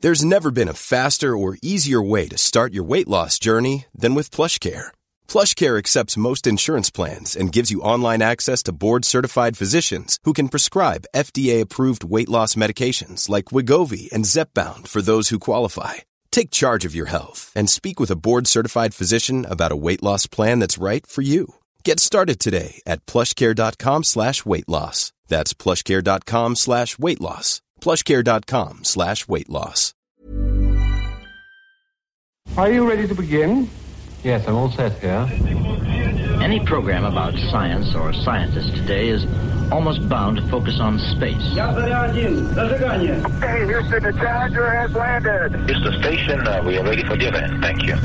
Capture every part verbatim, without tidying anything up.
There's never been a faster or easier way to start your weight loss journey than with PlushCare. PlushCare accepts most insurance plans and gives you online access to board-certified physicians who can prescribe F D A-approved weight loss medications like Wegovy and Zepbound for those who qualify. Take charge of your health and speak with a board-certified physician about a weight loss plan that's right for you. Get started today at plushcare.com slash weight loss. That's plushcare.com slash weight loss. plushcare.com slash weight loss. Are you ready to begin? Yes, I'm all set here. Any program about science or scientists today is almost bound to focus on space. Hey, Houston, the Challenger has landed. Houston Station, uh, we are ready for the event. Thank you.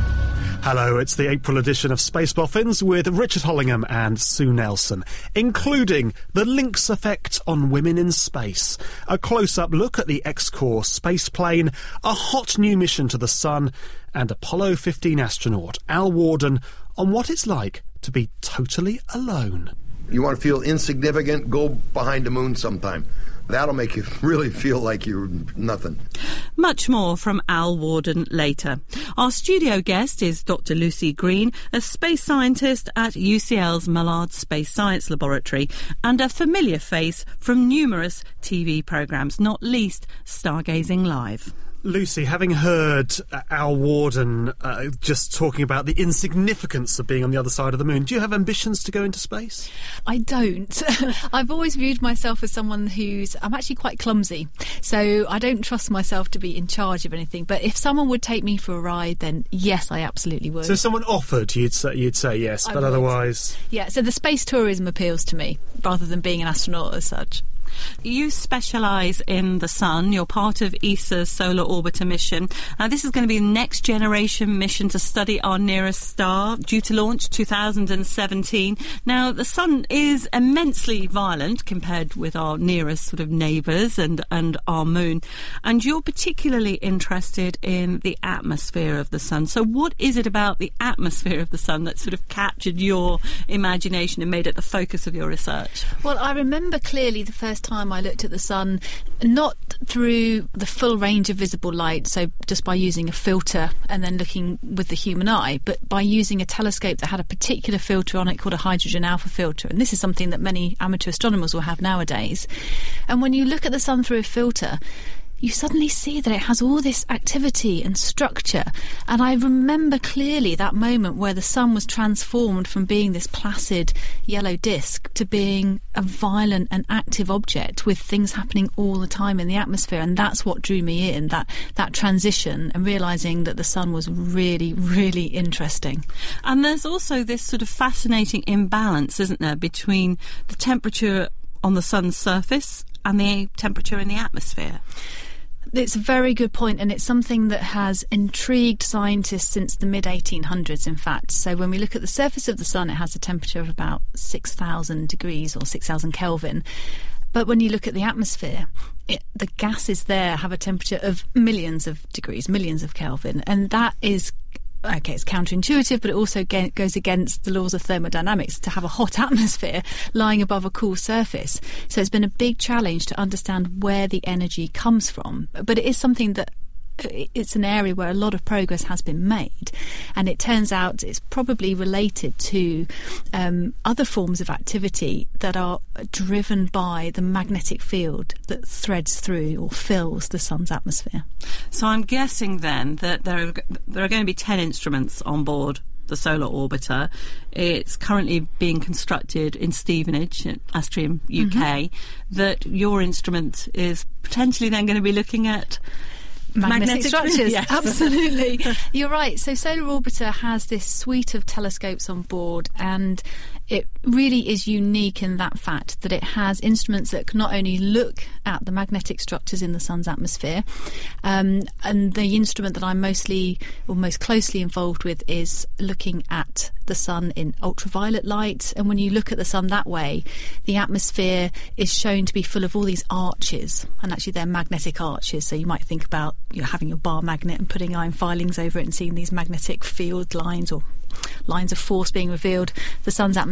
Hello, it's the April edition of Space Boffins with Richard Hollingham and Sue Nelson, including the Lynx effect on women in space, a close-up look at the X-Core space plane, a hot new mission to the Sun, and Apollo fifteen astronaut Al Worden on what it's like to be totally alone. You want to feel insignificant? Go behind the moon sometime. That'll make you really feel like you're nothing. Much more from Al Worden later. Our studio guest is Doctor Lucy Green, a space scientist at U C L's Mullard Space Science Laboratory and a familiar face from numerous T V programmes, not least Stargazing Live. Lucy, having heard uh, Al Worden uh, just talking about the insignificance of being on the other side of the moon, do you have ambitions to go into space? I don't. I've always viewed myself as someone who's... I'm actually quite clumsy, so I don't trust myself to be in charge of anything. But if someone would take me for a ride, then yes, I absolutely would. So if someone offered, you'd say, you'd say yes, I but would. Otherwise... Yeah, so the space tourism appeals to me, rather than being an astronaut as such. You specialise in the Sun. You're part of E S A's Solar Orbiter mission. Now, this is going to be the next generation mission to study our nearest star, due to launch two thousand seventeen. Now, the Sun is immensely violent compared with our nearest sort of neighbours and, and our moon. And you're particularly interested in the atmosphere of the Sun. So what is it about the atmosphere of the Sun that sort of captured your imagination and made it the focus of your research? Well, I remember clearly the first time I looked at the Sun, not through the full range of visible light, so just by using a filter and then looking with the human eye, but by using a telescope that had a particular filter on it called a hydrogen alpha filter. And this is something that many amateur astronomers will have nowadays. And when you look at the Sun through a filter, you suddenly see that it has all this activity and structure. And I remember clearly that moment where the Sun was transformed from being this placid yellow disk to being a violent and active object with things happening all the time in the atmosphere. And that's what drew me in, that, that transition and realising that the Sun was really, really interesting. And there's also this sort of fascinating imbalance, isn't there, between the temperature on the Sun's surface and the temperature in the atmosphere. It's a very good point, and it's something that has intrigued scientists since the mid eighteen hundreds, in fact. So when we look at the surface of the Sun, it has a temperature of about six thousand degrees or six thousand Kelvin. But when you look at the atmosphere, it, the gases there have a temperature of millions of degrees, millions of Kelvin, and that is... Okay, it's counterintuitive, but it also ge- goes against the laws of thermodynamics to have a hot atmosphere lying above a cool surface. So it's been a big challenge to understand where the energy comes from. But it is something that it's an area where a lot of progress has been made, and it turns out it's probably related to um, other forms of activity that are driven by the magnetic field that threads through or fills the Sun's atmosphere. So I'm guessing then that there are, there are going to be ten instruments on board the Solar Orbiter. It's currently being constructed in Stevenage, at Astrium, U K, mm-hmm. that your instrument is potentially then going to be looking at Magnetic, magnetic structures, yes. Absolutely. You're right. So Solar Orbiter has this suite of telescopes on board, and it really is unique in that fact that it has instruments that can not only look at the magnetic structures in the Sun's atmosphere, um, and the instrument that I'm mostly or most closely involved with is looking at the Sun in ultraviolet light. And when you look at the Sun that way, the atmosphere is shown to be full of all these arches, and actually they're magnetic arches. So you might think about you're having your bar magnet and putting iron filings over it and seeing these magnetic field lines or lines of force being revealed. The Sun's atmosphere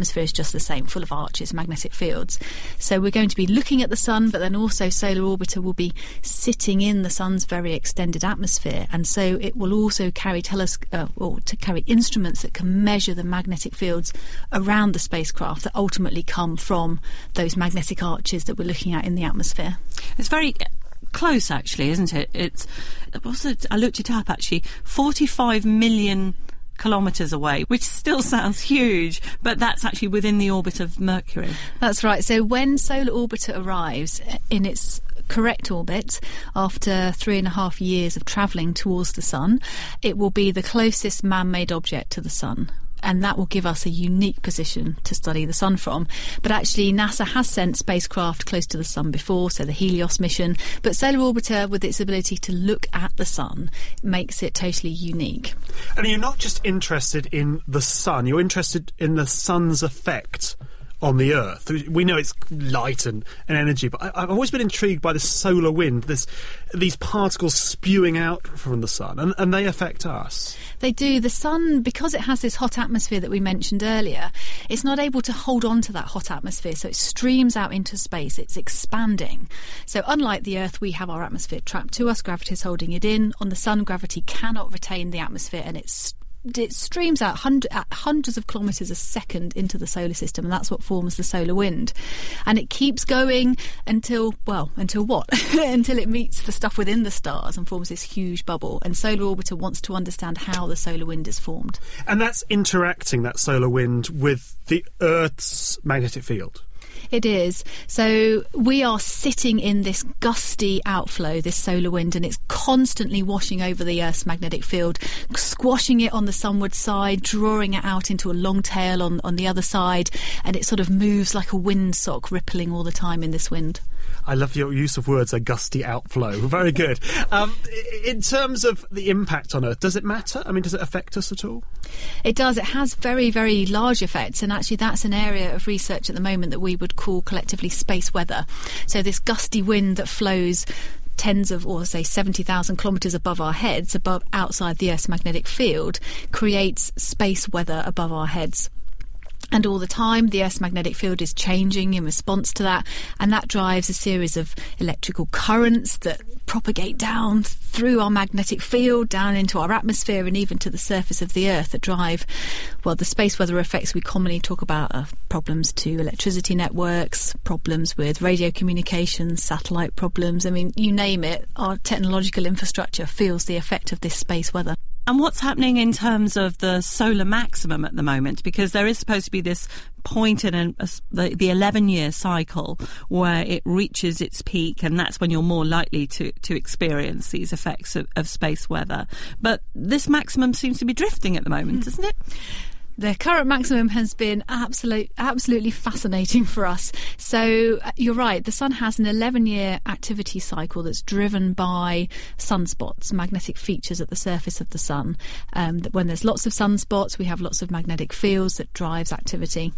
atmosphere is just the same, full of arches, magnetic fields. So we're going to be looking at the sun, but then also Solar Orbiter will be sitting in the sun's very extended atmosphere, and so it will also carry teles- uh, or to carry instruments that can measure the magnetic fields around the spacecraft that ultimately come from those magnetic arches that we're looking at in the atmosphere. It's very close, actually, isn't it? It's also, I looked it up, actually, forty-five million kilometres away, which still sounds huge, but that's actually within the orbit of Mercury. That's right. So when Solar Orbiter arrives in its correct orbit after three and a half years of travelling towards the sun, it will be the closest man-made object to the sun. And that will give us a unique position to study the sun from. But actually, NASA has sent spacecraft close to the sun before, so the Helios mission. But Solar Orbiter, with its ability to look at the sun, makes it totally unique. And you're not just interested in the sun, you're interested in the sun's effect on the Earth. We know it's light and, and energy, but I, I've always been intrigued by this solar wind, this these particles spewing out from the sun, and, and they affect us. They do. The sun, because it has this hot atmosphere that we mentioned earlier, it's not able to hold on to that hot atmosphere, so it streams out into space. It's expanding. So unlike the Earth, we have our atmosphere trapped to us, gravity is holding it in. On the sun, gravity cannot retain the atmosphere, and it's it streams out hundred, at hundreds of kilometres a second into the solar system, and that's what forms the solar wind. And it keeps going until, well, until what? Until it meets the stuff within the stars and forms this huge bubble. And Solar Orbiter wants to understand how the solar wind is formed. And that's interacting, that solar wind, with the Earth's magnetic field. It is. So we are sitting in this gusty outflow, this solar wind, and it's constantly washing over the Earth's magnetic field, squashing it on the sunward side, drawing it out into a long tail on, on the other side, and it sort of moves like a windsock, rippling all the time in this wind. I love your use of words, a gusty outflow. Very good. Um, in terms of the impact on Earth, does it matter? I mean, does it affect us at all? It does. It has very, very large effects, and actually that's an area of research at the moment that we would call collectively space weather. So this gusty wind that flows tens of, or say seventy thousand kilometres above our heads, above outside the Earth's magnetic field, creates space weather above our heads. And all the time, the Earth's magnetic field is changing in response to that, and that drives a series of electrical currents that propagate down through our magnetic field, down into our atmosphere, and even to the surface of the Earth that drive, well, the space weather effects we commonly talk about are problems to electricity networks, problems with radio communications, satellite problems. I mean, you name it, our technological infrastructure feels the effect of this space weather. And what's happening in terms of the solar maximum at the moment? Because there is supposed to be this point in a, a, the, the eleven-year cycle where it reaches its peak, and that's when you're more likely to, to experience these effects of, of space weather. But this maximum seems to be drifting at the moment, mm. doesn't it? The current maximum has been absolute, absolutely fascinating for us. So uh, you're right, the sun has an eleven-year activity cycle that's driven by sunspots, magnetic features at the surface of the sun. Um, that when there's lots of sunspots, we have lots of magnetic fields that drives activity.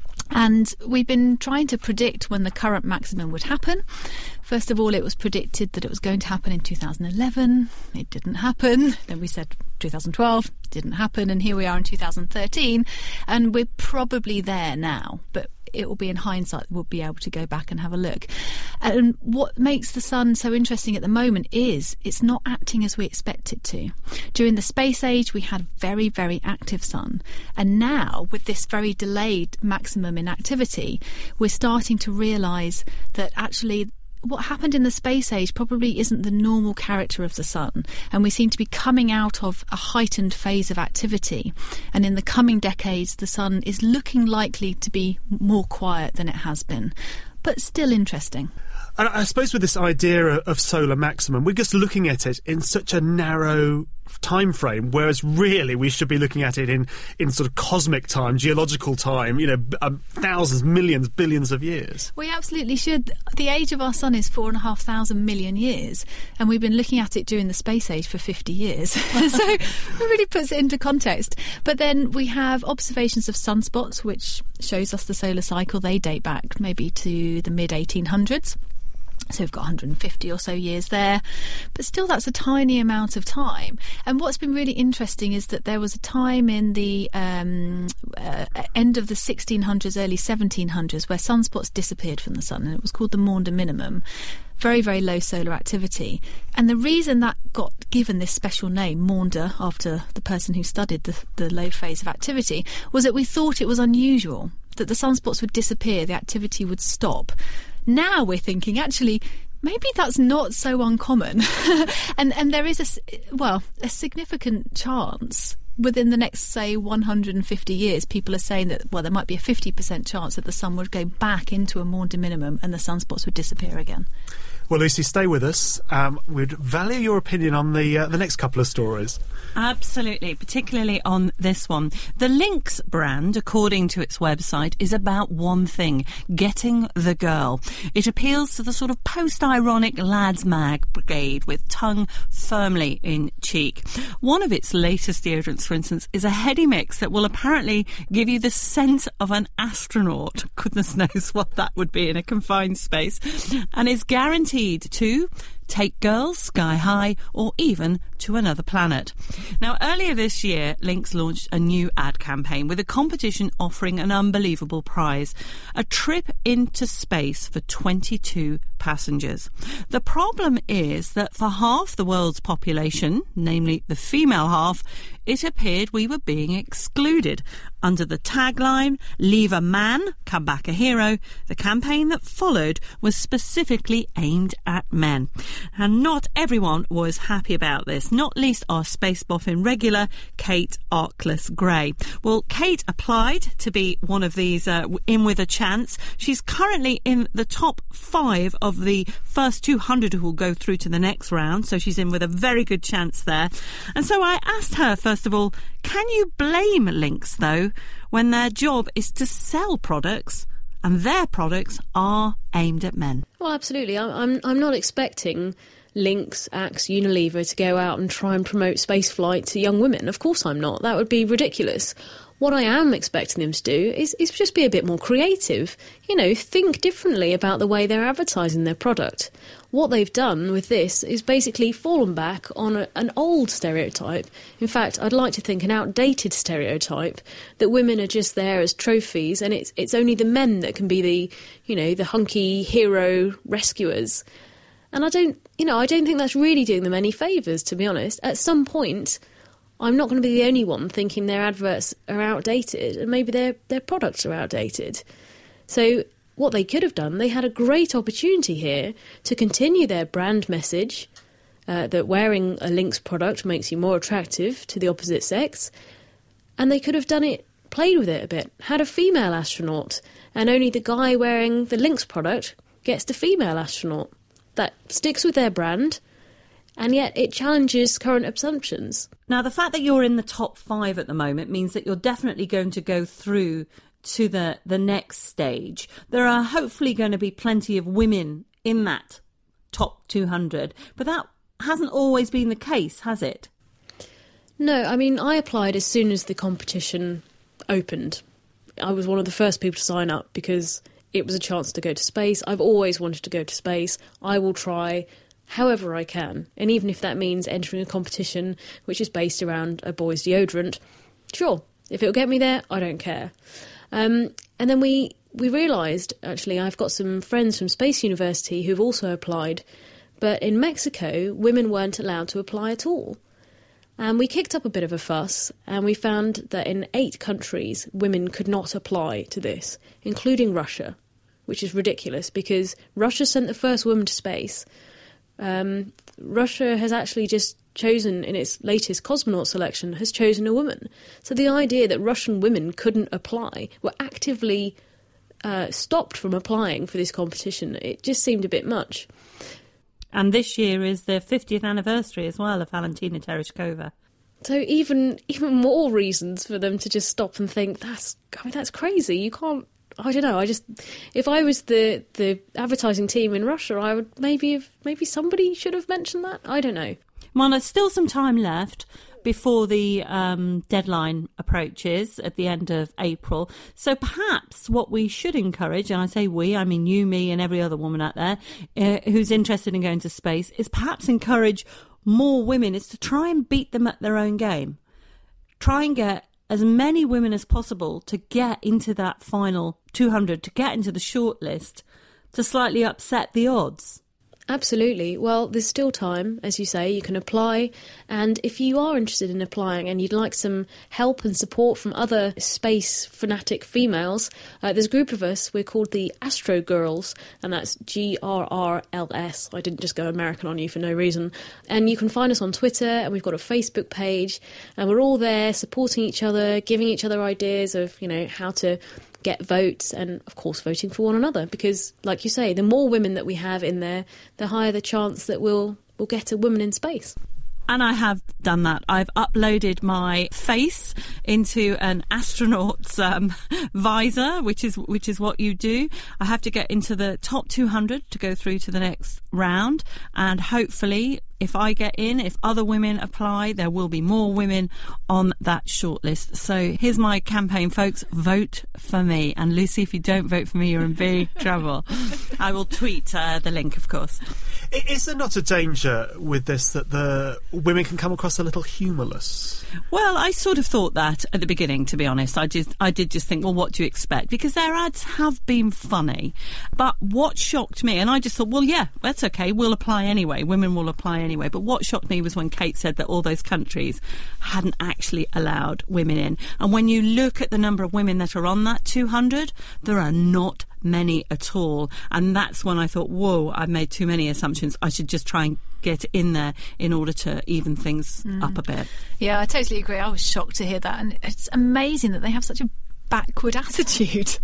And we've been trying to predict when the current maximum would happen. First of all, it was predicted that it was going to happen in two thousand eleven. It didn't happen. Then we said two thousand twelve. Didn't happen. And here we are in two thousand thirteen. And we're probably there now. But it will be in hindsight that we'll be able to go back and have a look. And what makes the sun so interesting at the moment is it's not acting as we expect it to. During the space age, we had a very, very active sun. And now, with this very delayed maximum in activity, we're starting to realise that actually what happened in the space age probably isn't the normal character of the sun, and we seem to be coming out of a heightened phase of activity, and in the coming decades the sun is looking likely to be more quiet than it has been, but still interesting. And I suppose with this idea of solar maximum, we're just looking at it in such a narrow time frame, whereas really we should be looking at it in, in sort of cosmic time, geological time, you know, um, thousands, millions, billions of years. We absolutely should. The age of our sun is four and a half thousand million years, and we've been looking at it during the space age for fifty years. So it really puts it into context. But then we have observations of sunspots, which shows us the solar cycle. They date back maybe to the mid eighteen hundreds. So we've got one hundred fifty or so years there, but still that's a tiny amount of time. And what's been really interesting is that there was a time in the um, uh, end of the sixteen hundreds, early seventeen hundreds, where sunspots disappeared from the sun, and it was called the Maunder minimum. Very, very low solar activity. And the reason that got given this special name, Maunder, after the person who studied the, the low phase of activity, was that we thought it was unusual, that the sunspots would disappear, the activity would stop. Now we're thinking, actually, maybe that's not so uncommon. and and there is, a, well, a significant chance within the next, say, one hundred fifty years, people are saying that, well, there might be a fifty percent chance that the sun would go back into a Maunder minimum and the sunspots would disappear again. Well, Lucy, stay with us. Um, we'd value your opinion on the uh, the next couple of stories. Absolutely, particularly on this one. The Lynx brand, according to its website, is about one thing: getting the girl. It appeals to the sort of post-ironic lads mag brigade with tongue firmly in cheek. One of its latest deodorants, for instance, is a heady mix that will apparently give you the scent of an astronaut. Goodness knows what that would be in a confined space. And is guaranteed to take girls sky high or even to another planet. Now, earlier this year, Lynx launched a new ad campaign with a competition offering an unbelievable prize: a trip into space for twenty-two passengers. The problem is that for half the world's population, namely the female half, it appeared we were being excluded. Under the tagline, "Leave a man, come back a hero," the campaign that followed was specifically aimed at men. And not everyone was happy about this, not least our space boffin regular, Kate Arkless Gray. Well, Kate applied to be one of these uh, in with a chance. She's currently in the top five of the first two hundred who will go through to the next round, so she's in with a very good chance there. And so I asked her, first of all, can you blame Lynx, though, when their job is to sell products and their products are aimed at men? Well, absolutely. I'm I'm not expecting Lynx, Axe, Unilever to go out and try and promote spaceflight to young women. Of course I'm not. That would be ridiculous. What I am expecting them to do is, is just be a bit more creative. You know, think differently about the way they're advertising their product. What they've done with this is basically fallen back on a, an old stereotype. In fact, I'd like to think an outdated stereotype that women are just there as trophies and it's it's only the men that can be the, you know, the hunky hero rescuers. And I don't, you know, I don't think that's really doing them any favours, to be honest. At some point, I'm not going to be the only one thinking their adverts are outdated and maybe their, their products are outdated. So what they could have done, they had a great opportunity here to continue their brand message uh, that wearing a Lynx product makes you more attractive to the opposite sex. And they could have done it, played with it a bit, had a female astronaut, and only the guy wearing the Lynx product gets the female astronaut. That sticks with their brand, and yet it challenges current assumptions. Now, the fact that you're in the top five at the moment means that you're definitely going to go through to the, the next stage. There are hopefully going to be plenty of women in that top two hundred, but that hasn't always been the case, has it? No, I mean, I applied as soon as the competition opened. I was one of the first people to sign up because it was a chance to go to space. I've always wanted to go to space. I will try however I can. And even if that means entering a competition which is based around a boy's deodorant, sure. If it'll get me there, I don't care. Um, and then we, we realised, actually, I've got some friends from Space University who've also applied, but in Mexico, women weren't allowed to apply at all. And we kicked up a bit of a fuss, and we found that in eight countries, women could not apply to this, including Russia, which is ridiculous because Russia sent the first woman to space. Um, Russia has actually just chosen, in its latest cosmonaut selection, has chosen a woman. So the idea that Russian women couldn't apply, were actively uh, stopped from applying for this competition, it just seemed a bit much. And this year is the fiftieth anniversary as well of Valentina Tereshkova. So even even more reasons for them to just stop and think, that's I mean, that's crazy. You can't, I don't know, I just, if I was the, the advertising team in Russia, I would maybe have, maybe somebody should have mentioned that. I don't know. Well, there's still some time left, before the um, deadline approaches at the end of April. So perhaps what we should encourage, and I say we, I mean you, me, and every other woman out there uh, who's interested in going to space, is perhaps encourage more women is to try and beat them at their own game. Try and get as many women as possible to get into that final two hundred, to get into the shortlist, to slightly upset the odds. Absolutely. Well, there's still time, as you say. You can apply, and if you are interested in applying and you'd like some help and support from other space fanatic females, uh, there's a group of us. We're called the Astro Girls, and that's G R R L S. I didn't just go American on you for no reason. And you can find us on Twitter, and we've got a Facebook page, and we're all there supporting each other, giving each other ideas of, you know, how to get votes, and of course voting for one another, because like you say, the more women that we have in there, the higher the chance that we'll we'll get a woman in space. And I have done that. I've uploaded my face into an astronaut's um, visor, which is which is what you do. I have to get into the top two hundred to go through to the next round, and hopefully, if I get in, if other women apply, there will be more women on that shortlist. So here's my campaign, folks. Vote for me. And Lucy, if you don't vote for me, you're in big trouble. I will tweet uh, the link, of course. Is there not a danger with this that the women can come across a little humourless? Well, I sort of thought that at the beginning, to be honest. I just, I did just think, well, what do you expect? Because their ads have been funny. But what shocked me, and I just thought, well, yeah, that's okay. We'll apply anyway. Women will apply anyway. But what shocked me was when Kate said that all those countries hadn't actually allowed women in. And when you look at the number of women that are on that two hundred, there are not many at all. And that's when I thought, whoa, I've made too many assumptions. I should just try and get in there in order to even things mm. up a bit. Yeah, I totally agree. I was shocked to hear that. And it's amazing that they have such a backward attitude.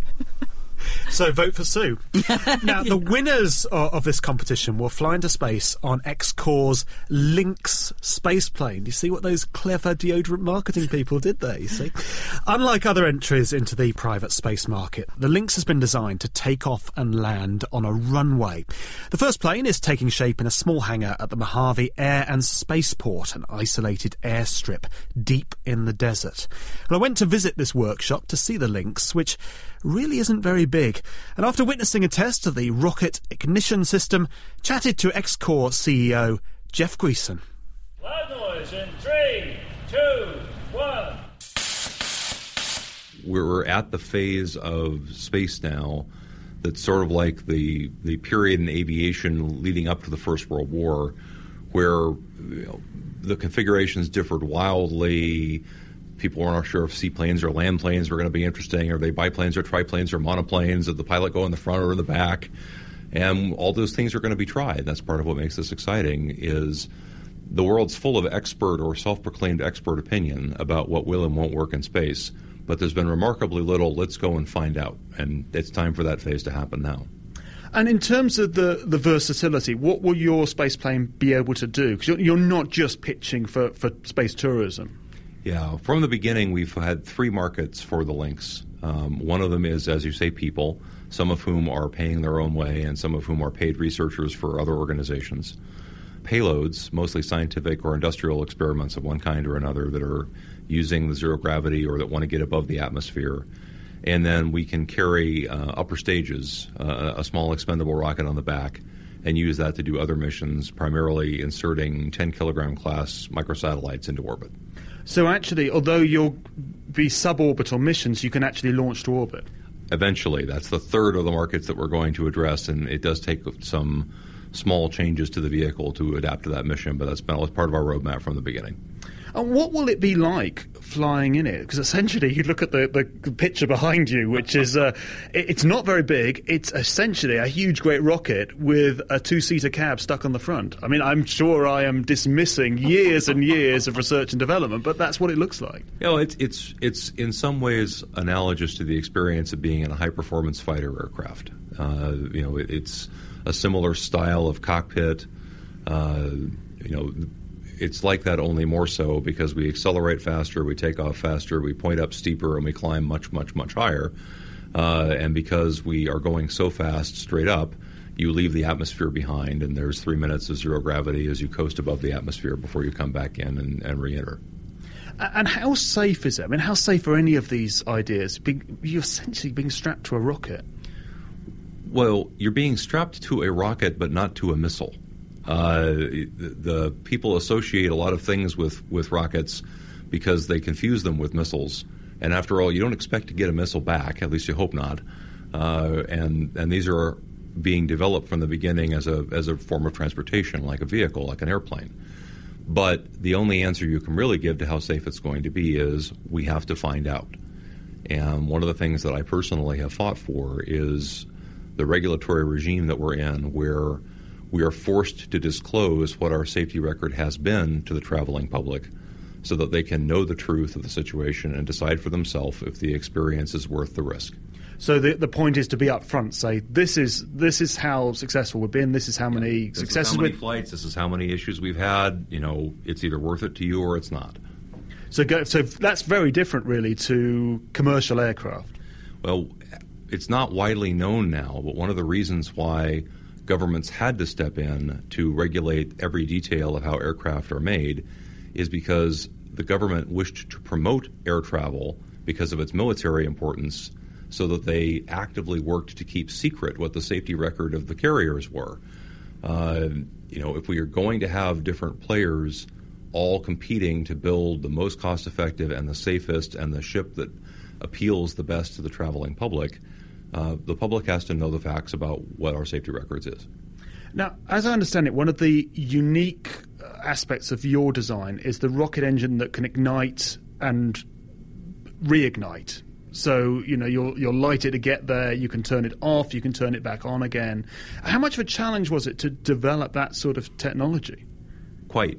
So vote for Sue. Now, the winners of, of this competition will fly into space on X-Corps Lynx spaceplane. You see what those clever deodorant marketing people did there, you see? Unlike other entries into the private space market, the Lynx has been designed to take off and land on a runway. The first plane is taking shape in a small hangar at the Mojave Air and Spaceport, an isolated airstrip deep in the desert. And I went to visit this workshop to see the Lynx, which really isn't very big, and after witnessing a test of the rocket ignition system, chatted to X-Corps C E O Jeff Greason. Loud noise in three, two, one. We're at the phase of space now that's sort of like the the period in aviation leading up to the First World War, where you know, the configurations differed wildly. People weren't sure if seaplanes or land planes were going to be interesting. Are they biplanes or triplanes or monoplanes? Did the pilot go in the front or in the back? And all those things are going to be tried. That's part of what makes this exciting, is the world's full of expert or self-proclaimed expert opinion about what will and won't work in space. But there's been remarkably little, let's go and find out. And it's time for that phase to happen now. And in terms of the, the versatility, what will your spaceplane be able to do? Because you're, you're not just pitching for, for space tourism. Yeah, from the beginning, we've had three markets for the Lynx. Um, one of them is, as you say, people, some of whom are paying their own way and some of whom are paid researchers for other organizations. Payloads, mostly scientific or industrial experiments of one kind or another that are using the zero gravity or that want to get above the atmosphere. And then we can carry uh, upper stages, uh, a small expendable rocket on the back, and use that to do other missions, primarily inserting ten kilogram class microsatellites into orbit. So actually, although you'll be suborbital missions, you can actually launch to orbit? Eventually. That's the third of the markets that we're going to address, and it does take some small changes to the vehicle to adapt to that mission, but that's been part of our roadmap from the beginning. And what will it be like flying in it? Because essentially, you look at the, the picture behind you, which is, uh, it, it's not very big. It's essentially a huge, great rocket with a two-seater cab stuck on the front. I mean, I'm sure I am dismissing years and years of research and development, but that's what it looks like. You know, it's, it's, it's in some ways analogous to the experience of being in a high-performance fighter aircraft. Uh, you know, it, it's a similar style of cockpit, uh, you know, it's like that, only more so, because we accelerate faster, we take off faster, we point up steeper, and we climb much, much, much higher. Uh, and because we are going so fast straight up, you leave the atmosphere behind, and there's three minutes of zero gravity as you coast above the atmosphere before you come back in and, and re-enter. And how safe is it? I mean, how safe are any of these ideas? Being, you're essentially being strapped to a rocket. Well, you're being strapped to a rocket, but not to a missile. Uh, the, the people associate a lot of things with, with rockets because they confuse them with missiles. And after all, you don't expect to get a missile back, at least you hope not. Uh, and and these are being developed from the beginning as a as a form of transportation, like a vehicle, like an airplane. But the only answer you can really give to how safe it's going to be is we have to find out. And one of the things that I personally have fought for is the regulatory regime that we're in, where we are forced to disclose what our safety record has been to the traveling public so that they can know the truth of the situation and decide for themselves if the experience is worth the risk. So the the point is to be upfront. Say this is this is how successful we've been. This is how many this successes is how many we've flights. This is how many issues we've had. You know, it's either worth it to you or it's not. So go, so that's very different, really, to commercial aircraft. Well, it's not widely known now, but one of the reasons why governments had to step in to regulate every detail of how aircraft are made is because the government wished to promote air travel because of its military importance, so that they actively worked to keep secret what the safety record of the carriers were. Uh, you know, if we are going to have different players all competing to build the most cost-effective and the safest and the ship that appeals the best to the traveling public, uh, the public has to know the facts about what our safety records is. Now, as I understand it, one of the unique aspects of your design is the rocket engine that can ignite and reignite. So, you know, you'll, you'll light it to get there, you can turn it off, you can turn it back on again. How much of a challenge was it to develop that sort of technology? Quite.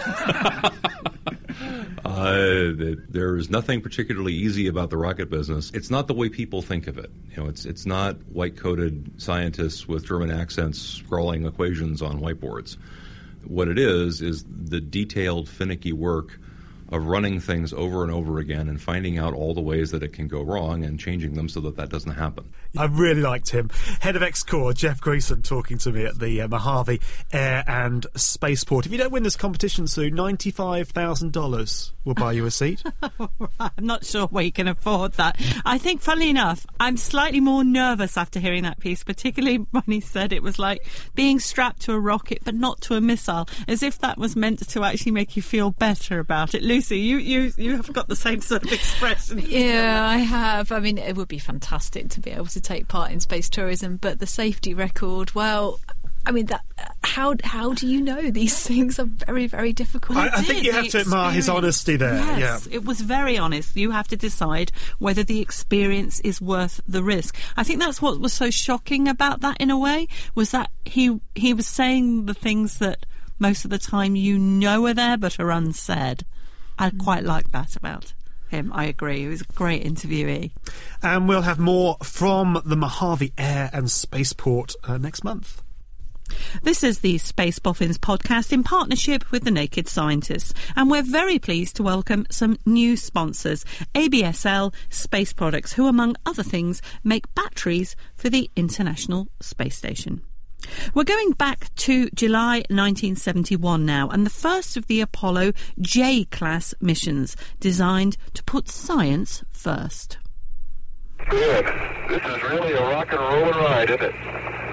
uh, there is nothing particularly easy about the rocket business. It's not the way people think of it. You know, it's it's not white-coated scientists with German accents scrawling equations on whiteboards. What it is is the detailed, finicky work of running things over and over again and finding out all the ways that it can go wrong and changing them so that that doesn't happen. I really liked him. Head of X-Corps, Jeff Greason, talking to me at the uh, Mojave Air and Spaceport. If you don't win this competition soon, ninety-five thousand dollars will buy you a seat. I'm not sure we can afford that. I think, funnily enough, I'm slightly more nervous after hearing that piece, particularly when he said it was like being strapped to a rocket but not to a missile, as if that was meant to actually make you feel better about it. Lucy, you, you, you have got the same sort of expression. Yeah, I have. I mean, it would be fantastic to be able to take part in space tourism, but the safety record, well, I mean, that, how how do you know these things are very, very difficult? I, I think you have to admire his honesty there. Yes, yeah. It was very honest. You have to decide whether the experience is worth the risk. I think that's what was so shocking about that, in a way, was that he he was saying the things that most of the time you know are there but are unsaid. I quite like that about him. I agree. He was a great interviewee. And we'll have more from the Mojave Air and Spaceport uh, next month. This is the Space Boffins podcast in partnership with The Naked Scientists, and we're very pleased to welcome some new sponsors, A B S L Space Products, who, among other things, make batteries for the International Space Station. We're going back to July nineteen seventy-one now, and the first of the Apollo J-class missions designed to put science first. Good. This is really a rock and roll ride, isn't it?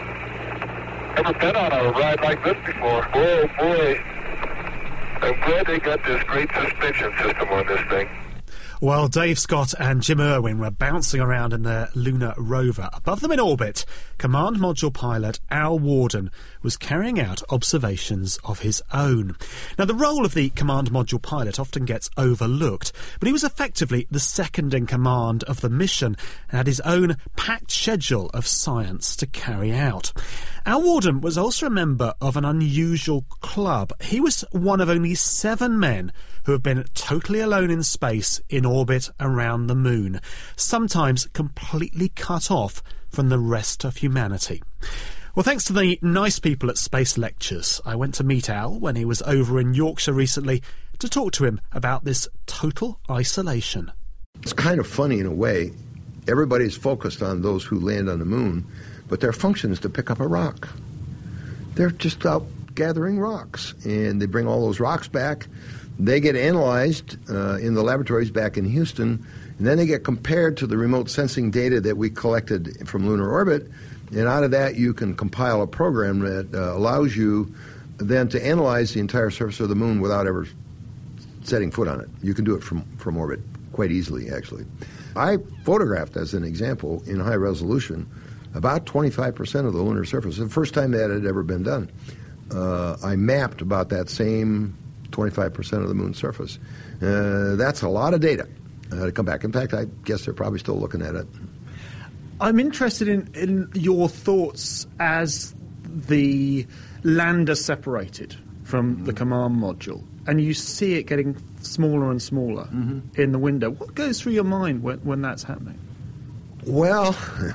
Never been on a ride like this before. Oh boy. I'm glad they got this great suspension system on this thing. While Dave Scott and Jim Irwin were bouncing around in their lunar rover, above them in orbit, Command Module pilot Al Worden was carrying out observations of his own. Now, the role of the Command Module pilot often gets overlooked, but he was effectively the second in command of the mission and had his own packed schedule of science to carry out. Al Worden was also a member of an unusual club. He was one of only seven men who have been totally alone in space in orbit around the moon, sometimes completely cut off from the rest of humanity. Well, thanks to the nice people at Space Lectures, I went to meet Al when he was over in Yorkshire recently to talk to him about this total isolation. It's kind of funny in a way. Everybody's focused on those who land on the moon, but their function is to pick up a rock. They're just out gathering rocks. And they bring all those rocks back. They get analyzed uh, in the laboratories back in Houston, and then they get compared to the remote sensing data that we collected from lunar orbit. And out of that, you can compile a program that uh, allows you then to analyze the entire surface of the moon without ever setting foot on it. You can do it from, from orbit quite easily, actually. I photographed, as an example, in high resolution, about twenty-five percent of the lunar surface. The first time that had ever been done. Uh, I mapped about that same twenty-five percent of the moon's surface. Uh, that's a lot of data uh, to come back. In fact, I guess they're probably still looking at it. I'm interested in, in your thoughts as the lander separated from mm-hmm. the command module, and you see it getting smaller and smaller mm-hmm. in the window. What goes through your mind when, when that's happening? Well,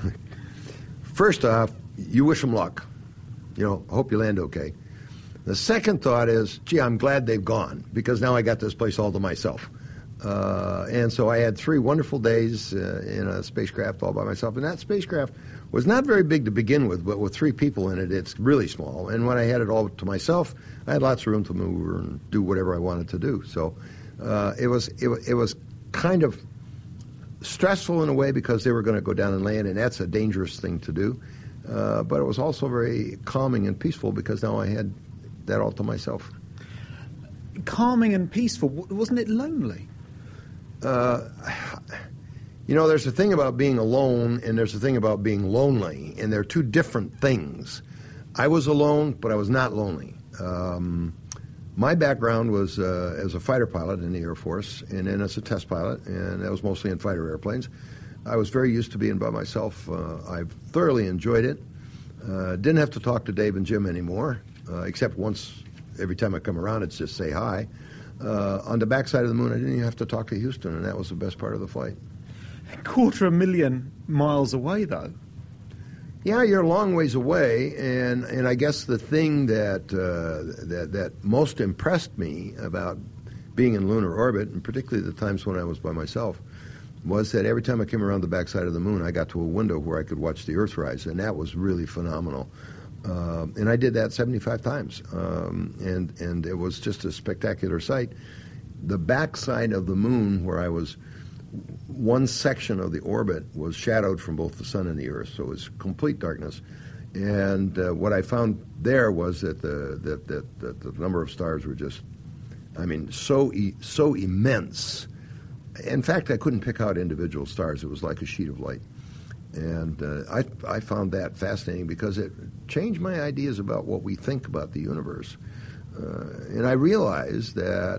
first off, you wish them luck. You know, I hope you land okay. The second thought is, gee, I'm glad they've gone, because now I got this place all to myself. Uh, and so I had three wonderful days uh, in a spacecraft all by myself. And that spacecraft was not very big to begin with, but with three people in it, it's really small. And when I had it all to myself, I had lots of room to maneuver and do whatever I wanted to do. So uh, it was it, it was kind of stressful in a way, because they were going to go down and land, and that's a dangerous thing to do. Uh, but it was also very calming and peaceful, because now I had that all to myself. Calming and peaceful. Wasn't it lonely? Uh, you know, there's a thing about being alone, and there's a thing about being lonely, and they're two different things. I was alone, but I was not lonely. Um, my background was uh, as a fighter pilot in the Air Force, and then as a test pilot, and that was mostly in fighter airplanes. I was very used to being by myself. Uh, I've thoroughly enjoyed it. Uh, didn't have to talk to Dave and Jim anymore, uh, except once every time I come around, it's just say hi. Uh, on the backside of the moon, I didn't even have to talk to Houston, and that was the best part of the flight. A quarter of a million miles away, though. Yeah, you're a long ways away, and, and I guess the thing that, uh, that that most impressed me about being in lunar orbit, and particularly the times when I was by myself, was that every time I came around the backside of the moon, I got to a window where I could watch the Earth rise, and that was really phenomenal. Uh, and I did that seventy-five times, um, and and it was just a spectacular sight. The backside of the moon, where I was, one section of the orbit was shadowed from both the sun and the Earth, so it was complete darkness. And uh, what I found there was that the that, that, that the number of stars were just, I mean, so e- so immense. In fact, I couldn't pick out individual stars. It was like a sheet of light. And uh, I, I found that fascinating, because it changed my ideas about what we think about the universe. Uh, and I realized that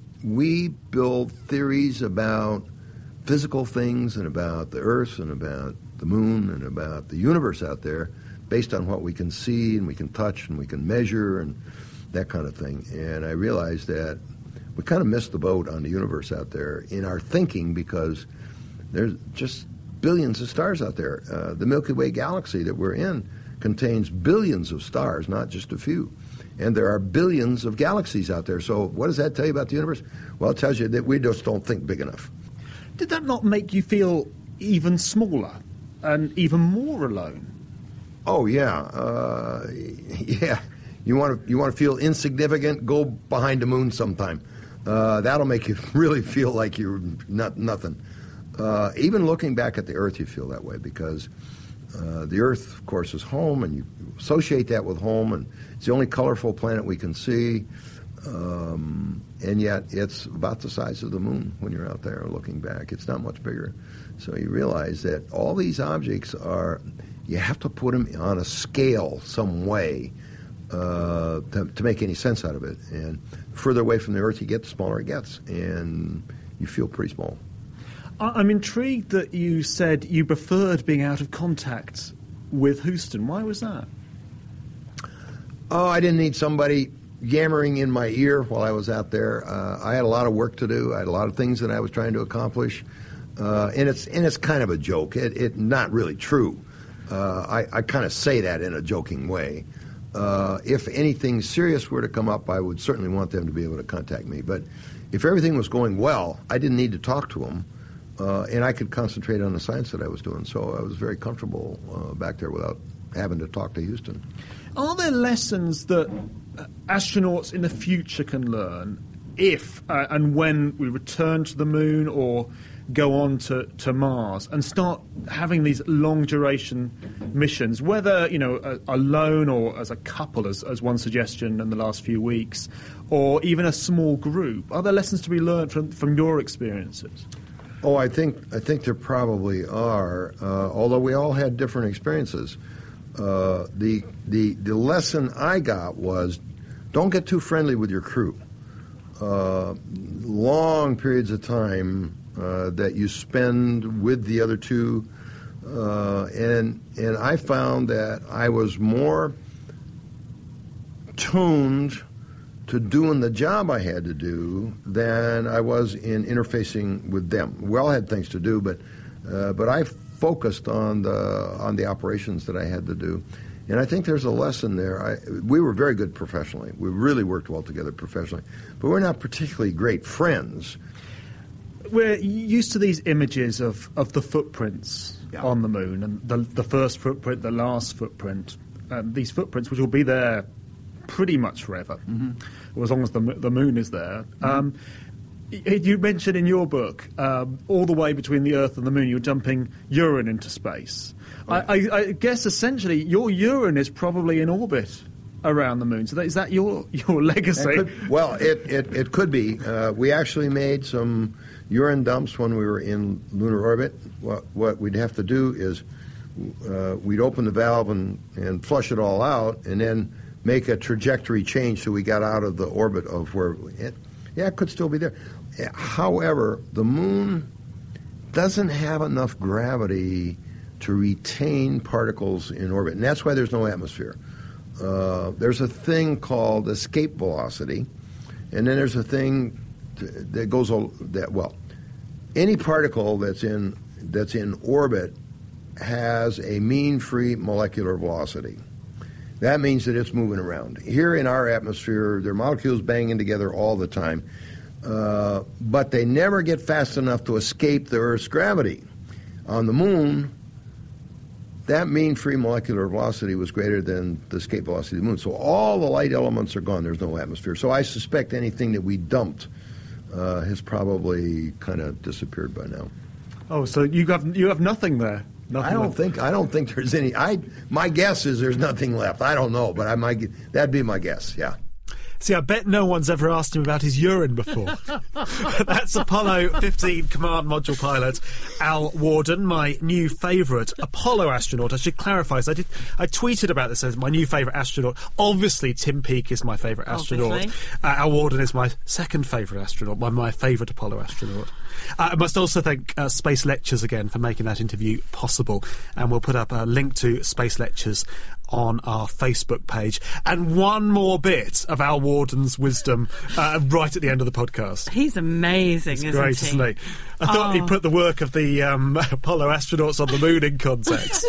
we build theories about physical things and about the Earth and about the moon and about the universe out there based on what we can see and we can touch and we can measure and that kind of thing. And I realized that we kind of missed the boat on the universe out there in our thinking, because there's just billions of stars out there. Uh, the Milky Way galaxy that we're in contains billions of stars, not just a few. And there are billions of galaxies out there. So what does that tell you about the universe? Well, it tells you that we just don't think big enough. Did that not make you feel even smaller and even more alone? Oh, yeah. Uh, yeah. You want to you want to feel insignificant? Go behind the moon sometime. Uh, that'll make you really feel like you're not nothing. Uh, even looking back at the Earth, you feel that way, because uh, the Earth, of course, is home, and you associate that with home, and it's the only colorful planet we can see, um, and yet it's about the size of the moon when you're out there looking back. It's not much bigger. So you realize that all these objects are, you have to put them on a scale some way uh, to, to make any sense out of it. And further away from the Earth you get, the smaller it gets, and you feel pretty small. I'm intrigued that you said you preferred being out of contact with Houston. Why was that? Oh, I didn't need somebody yammering in my ear while I was out there. Uh, I had a lot of work to do. I had a lot of things that I was trying to accomplish. Uh, and it's and it's kind of a joke. It, it not really true. Uh, I, I kind of say that in a joking way. Uh, if anything serious were to come up, I would certainly want them to be able to contact me. But if everything was going well, I didn't need to talk to them. Uh, and I could concentrate on the science that I was doing, so I was very comfortable uh, back there without having to talk to Houston. Are there lessons that astronauts in the future can learn if uh, and when we return to the moon or go on to, to Mars and start having these long-duration missions, whether, you know, a, alone or as a couple, as, as one suggestion in the last few weeks, or even a small group? Are there lessons to be learned from, from your experiences? Oh, I think I think there probably are, uh, although we all had different experiences. Uh, the, the, the lesson I got was don't get too friendly with your crew. Uh, long periods of time Uh, that you spend with the other two, uh, and and I found that I was more tuned to doing the job I had to do than I was in interfacing with them. We all had things to do, but uh, but I focused on the on the operations that I had to do, and I think there's a lesson there. I, we were very good professionally. We really worked well together professionally, but we're not particularly great friends. We're used to these images of, of the footprints yeah. on the moon, and the, the first footprint, the last footprint, and these footprints which will be there pretty much forever, mm-hmm. or as long as the, the moon is there. Mm-hmm. Um, you mentioned in your book, um, all the way between the Earth and the moon, you're dumping urine into space. Oh. I, I, I guess essentially your urine is probably in orbit around the moon. So that, is that your, your legacy? Could, well, it, it, it could be. Uh, we actually made some urine dumps when we were in lunar orbit. What, what we'd have to do is uh, we'd open the valve and, and flush it all out and then make a trajectory change so we got out of the orbit of where it, yeah, it could still be there. However, the moon doesn't have enough gravity to retain particles in orbit, and that's why there's no atmosphere. Uh, there's a thing called escape velocity, and then there's a thing that goes that well. Any particle that's in that's in orbit has a mean free molecular velocity. That means that it's moving around. Here in our atmosphere, there are molecules banging together all the time, uh, but they never get fast enough to escape the Earth's gravity. On the moon, that mean free molecular velocity was greater than the escape velocity of the moon. So all the light elements are gone. There's no atmosphere. So I suspect anything that we dumped uh, has probably kind of disappeared by now. Oh, so you have you have nothing there. Nothing I don't left. think I don't think there's any. I my guess is there's nothing left. I don't know, but I might that'd be my guess. Yeah. See, I bet no one's ever asked him about his urine before. That's Apollo fifteen Command Module pilot Al Worden, my new favourite Apollo astronaut. I should clarify, so I did. I tweeted about this as my new favourite astronaut. Obviously, Tim Peake is my favourite astronaut. Uh, Al Worden is my second favourite astronaut, my, my favourite Apollo astronaut. Uh, I must also thank uh, Space Lectures again for making that interview possible, and we'll put up a link to Space Lectures on our Facebook page. And one more bit of Al Worden's wisdom uh, right at the end of the podcast. He's amazing, it's isn't great, he? isn't he? I thought oh. he put the work of the um, Apollo astronauts on the moon in context.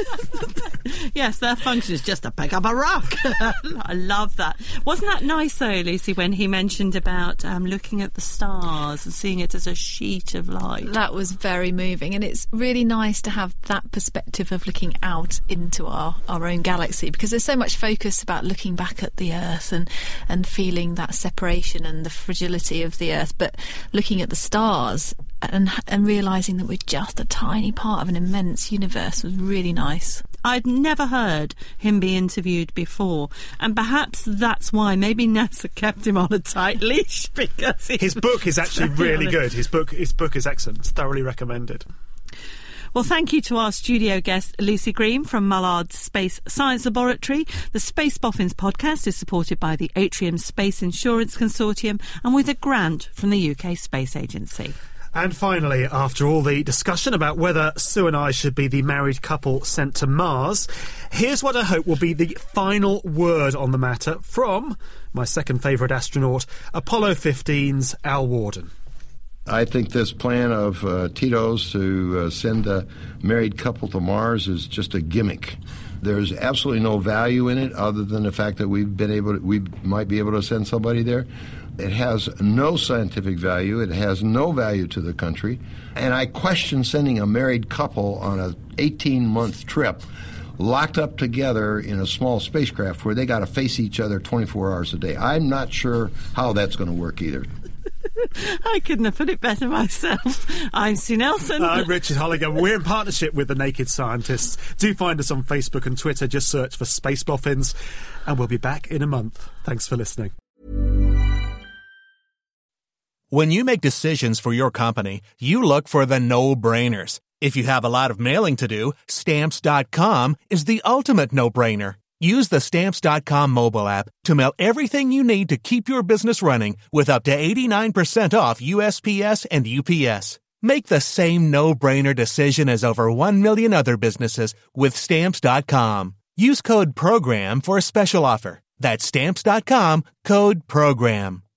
Yes, their function is just to pick up a rock. I love that. Wasn't that nice, though, Lucy, when he mentioned about um, looking at the stars and seeing it as a sheet of light? That was very moving, and it's really nice to have that perspective of looking out into our, our own galaxy, because there's so much focus about looking back at the Earth and, and feeling that separation and the fragility of the Earth, but looking at the stars and and realising that we're just a tiny part of an immense universe was really nice. I'd never heard him be interviewed before, and perhaps that's why maybe NASA kept him on a tight leash, because his book is actually really good. His book, his book is excellent. It's thoroughly recommended. Well, thank you to our studio guest, Lucy Green from Mullard Space Science Laboratory. The Space Boffins podcast is supported by the Atrium Space Insurance Consortium and with a grant from the U K Space Agency. And finally, after all the discussion about whether Sue and I should be the married couple sent to Mars, here's what I hope will be the final word on the matter from my second favourite astronaut, Apollo fifteen's Al Worden. I think this plan of uh, Tito's to uh, send a married couple to Mars is just a gimmick. There's absolutely no value in it other than the fact that we've been able to, we might be able to send somebody there. It has no scientific value. It has no value to the country. And I question sending a married couple on an eighteen-month trip locked up together in a small spacecraft where they got to face each other twenty-four hours a day. I'm not sure how that's going to work either. I couldn't have put it better myself. I'm Sue Nelson. I'm Richard Hollingham. We're in partnership with The Naked Scientists. Do find us on Facebook and Twitter. Just search for Space Boffins. And we'll be back in a month. Thanks for listening. When you make decisions for your company, you look for the no-brainers. If you have a lot of mailing to do, Stamps dot com is the ultimate no-brainer. Use the Stamps dot com mobile app to mail everything you need to keep your business running with up to eighty-nine percent off U S P S and U P S. Make the same no-brainer decision as over one million other businesses with Stamps dot com. Use code PROGRAM for a special offer. That's Stamps dot com, code PROGRAM.